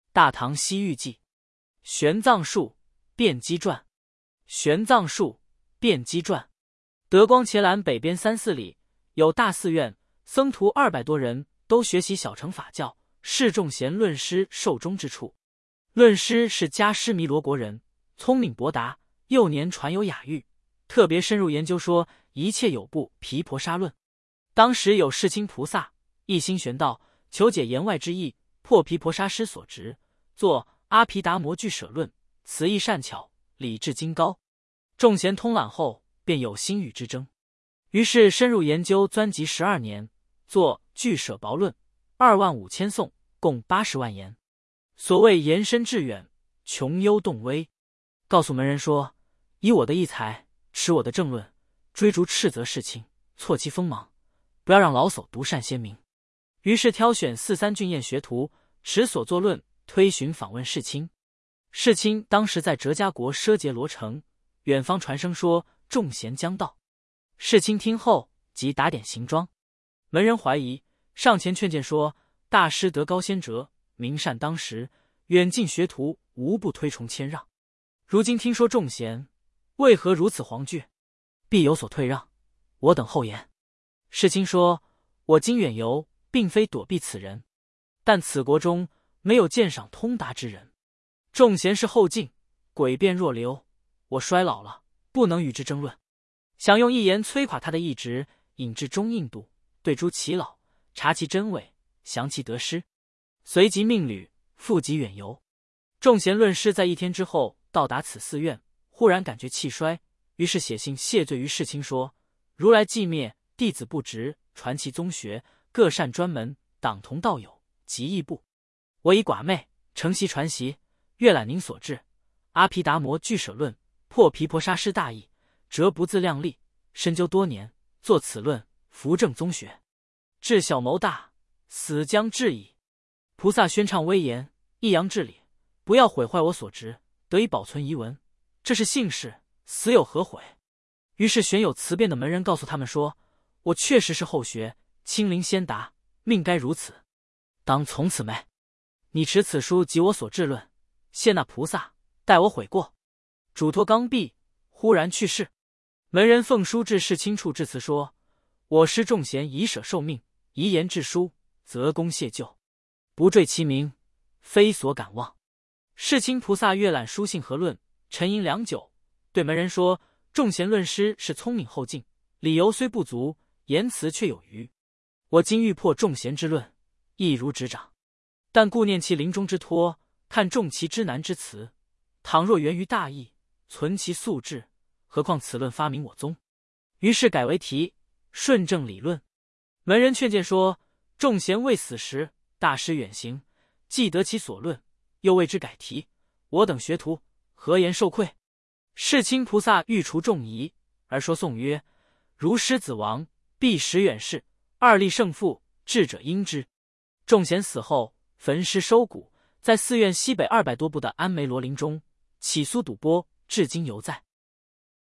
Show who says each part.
Speaker 1: 大唐西域记》，玄奘术辩机传，玄奘术辩机传。德光伽蓝北边3、4里有大寺院，僧徒200多人，都学习小乘法教，是众贤论师受终之处。论师是迦湿弥罗国人，聪明博达，幼年传有雅誉，特别深入研究说一切有部毗婆沙论。当时有世亲菩萨一心玄道，求解言外之意，破毗婆沙师所执，作阿毗达摩俱舍论，词意善巧，理智精高。众贤通览后，便有心与之争，于是深入研究，钻辑12年，作俱舍雹论，25000颂，共80万言。所谓言深致远，穷幽动微。告诉门人说，以我的义才，持我的正论，追逐斥责世亲，挫其锋芒，不要让老叟独善先明。于是挑选4、3俊彦学徒，持所作论推寻访问世亲。世亲当时在哲迦国奢羯罗城，远方传声说众贤将到。世亲听后，即打点行装。门人怀疑，上前劝谏说，大师德高先哲，名善当时，远近学徒无不推崇谦让。如今听说众贤，为何如此惶惧？必有所退让，我等后言。世亲说，我今远游，并非躲避此人，但此国中没有鉴赏通达之人。众贤是后进，诡辩若流，我衰老了，不能与之争论，想用一言摧垮他的意志，引至中印度，对诸其老，察其真伪，详其得失。随即命旅，复即远游。众贤论师在1天之后到达此寺院，忽然感觉气衰，于是写信谢罪于世亲说，如来寂灭，弟子不直，传其宗学，各善专门，党同道友，极易不。我以寡妹承袭传习，阅览您所制阿毗达摩俱舍论，破毗婆沙师大义，折不自量力，深究多年，作此论，扶正宗学。志小谋大，死将至矣。菩萨宣唱威严，抑扬治理，不要毁坏我所执，得以保存遗文，这是幸事，死有何悔？于是选有辞辩的门人告诉他们说，我确实是后学，亲临先达，命该如此，当从此没。你持此书及我所制论，谢那菩萨，待我悔过。嘱托刚毕，忽然去世。门人奉书至世亲处致辞说，我师众贤以舍受命，遗言致书，择功谢旧，不坠其名，非所敢忘。世亲菩萨阅览书信和论，沉吟良久，对门人说，众贤论师是聪明后进，理由虽不足，言辞却有余。我今欲破众贤之论，亦如执掌，但顾念其临终之托，看重其之难之辞，倘若源于大义，存其素质，何况此论发明我宗？于是改为题顺正理论。门人劝谏说，众贤未死时，大师远行，既得其所论，又为之改题，我等学徒何言受愧？世亲菩萨欲除众疑，而说颂曰，如狮子王，必使远视，2立胜负，智者应之。众贤死后，焚尸收骨，在寺院西北200多步的安梅罗林中，起苏赌钵至今犹在。